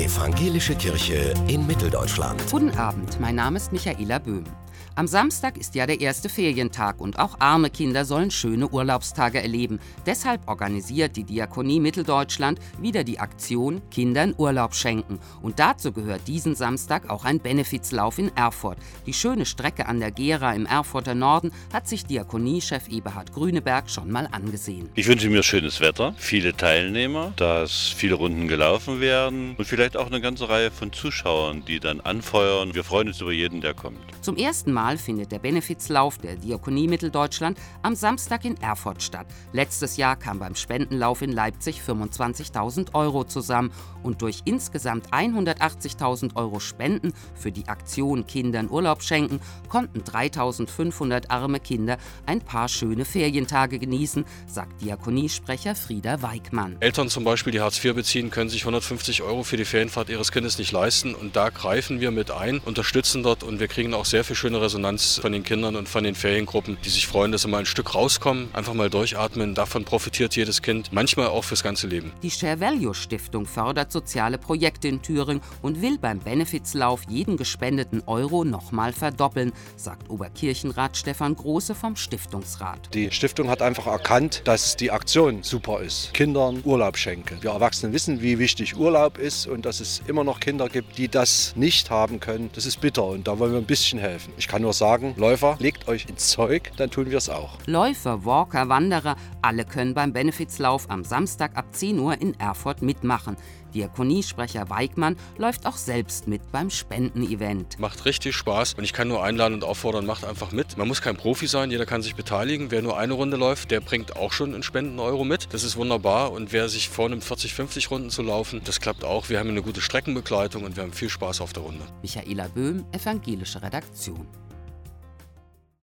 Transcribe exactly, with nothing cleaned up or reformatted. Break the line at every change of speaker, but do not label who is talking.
Evangelische Kirche in Mitteldeutschland.
Guten Abend, mein Name ist Michaela Böhm. Am Samstag ist ja der erste Ferientag und auch arme Kinder sollen schöne Urlaubstage erleben. Deshalb organisiert die Diakonie Mitteldeutschland wieder die Aktion Kindern Urlaub schenken. Und dazu gehört diesen Samstag auch ein Benefizlauf in Erfurt. Die schöne Strecke an der Gera im Erfurter Norden hat sich Diakoniechef Eberhard Grüneberg schon mal angesehen.
Ich wünsche mir schönes Wetter, viele Teilnehmer, dass viele Runden gelaufen werden und vielleicht auch eine ganze Reihe von Zuschauern, die dann anfeuern. Wir freuen uns über jeden, der kommt.
Zum ersten Mal findet der Benefizlauf der Diakonie Mitteldeutschland am Samstag in Erfurt statt. Letztes Jahr kam beim Spendenlauf in Leipzig fünfundzwanzigtausend Euro zusammen und durch insgesamt hundertachtzigtausend Euro Spenden für die Aktion Kindern Urlaub schenken konnten dreitausendfünfhundert arme Kinder ein paar schöne Ferientage genießen, sagt Diakoniesprecher Frieder Weikmann.
Eltern zum Beispiel, die Hartz vier beziehen, können sich hundertfünfzig Euro für die Ferienfahrt ihres Kindes nicht leisten und da greifen wir mit ein, unterstützen dort und wir kriegen auch sehr viel schöne Resonanz von den Kindern und von den Feriengruppen, die sich freuen, dass sie mal ein Stück rauskommen, einfach mal durchatmen. Davon profitiert jedes Kind, manchmal auch fürs ganze Leben.
Die Share Value Stiftung fördert soziale Projekte in Thüringen und will beim Benefizlauf jeden gespendeten Euro nochmal verdoppeln, sagt Oberkirchenrat Stefan Große vom Stiftungsrat.
Die Stiftung hat einfach erkannt, dass die Aktion super ist. Kindern Urlaub schenken. Wir Erwachsenen wissen, wie wichtig Urlaub ist und dass es immer noch Kinder gibt, die das nicht haben können. Das ist bitter und da wollen wir ein bisschen helfen. Ich kann nur sagen, Läufer, legt euch ins Zeug, dann tun wir es auch.
Läufer, Walker, Wanderer, alle können beim Benefizlauf am Samstag ab zehn Uhr in Erfurt mitmachen. Diakoniesprecher Weikmann läuft auch selbst mit beim Spendenevent.
Macht richtig Spaß und ich kann nur einladen und auffordern, macht einfach mit. Man muss kein Profi sein, jeder kann sich beteiligen. Wer nur eine Runde läuft, der bringt auch schon einen Spenden-Euro mit. Das ist wunderbar und wer sich vornimmt, vierzig, fünfzig Runden zu laufen, das klappt auch. Wir haben eine gute Streckenbegleitung und wir haben viel Spaß auf der Runde.
Michaela Böhm, Evangelische Redaktion.